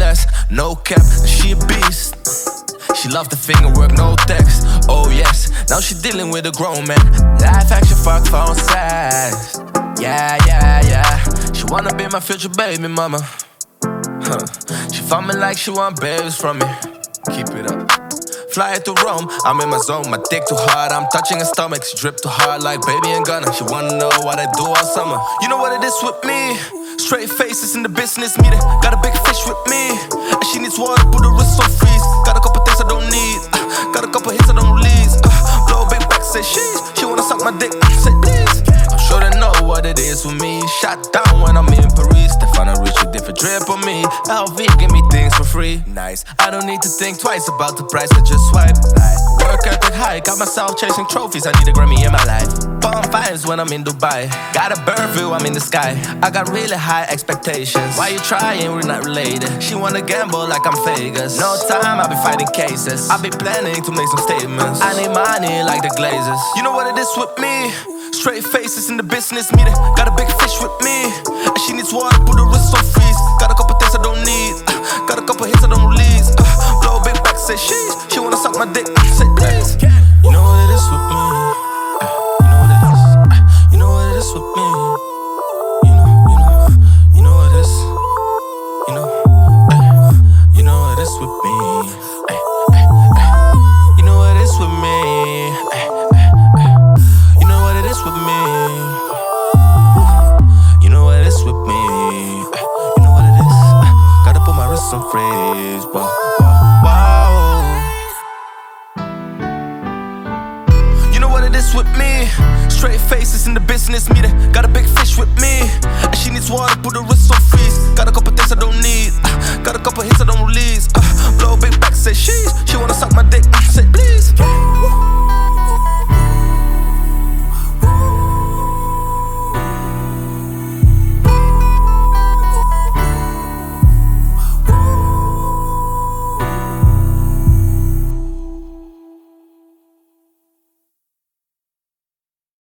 finesse, no cap, she a beast. She love the finger work, no text. Oh yes, now she dealing with a grown man. Life action, fuck phone sex. Yeah, yeah, yeah. She wanna be my future baby mama. She found me like she want babies from me. Keep it up. Fly to Rome, I'm in my zone. My dick too hard, I'm touching her stomach. She drip too hard like baby and Gunna. She wanna know what I do all summer. You know what it is with me? Straight faces in the business meeting. Got a big fish with me, and she needs water, put her wrist on freeze. Got a couple things I don't need, got a couple hits I don't release. Blow a big back, say sheesh. She wanna suck my dick, say please. I'm sure they know what it is with me. Shot down when I'm in Paris. Stefano Ricci different drip on me. LV give me things for free. Nice, I don't need to think twice about the price, I just swipe. Work ethic high, got myself chasing trophies. I need a Grammy in my life. Bomb vibes when I'm in Dubai. Got a bird view, I'm in the sky. I got really high expectations. Why you trying? We're not related. She wanna gamble like I'm Vegas. No time, I be fighting cases. I be planning to make some statements. I need money like the Glazers. You know what it is with me? Straight faces in the business meeting. Got a big fish with me, and she needs water, put her wrist on freeze. Got a couple things I don't need, got a couple hits I don't release. Blow a big back, say sheesh. She wanna suck my dick, say please. You know what it is with me. You know what it is. You know what it is with me. You know what it is. You know what it is with me. You know what it is with me. You know what it is with me. You know what it is with me. You know what it is. Gotta put my wrist on freeze. Wow, wow, wow. You know what it is with me. Straight faces in the business meeting. Got a big fish with me,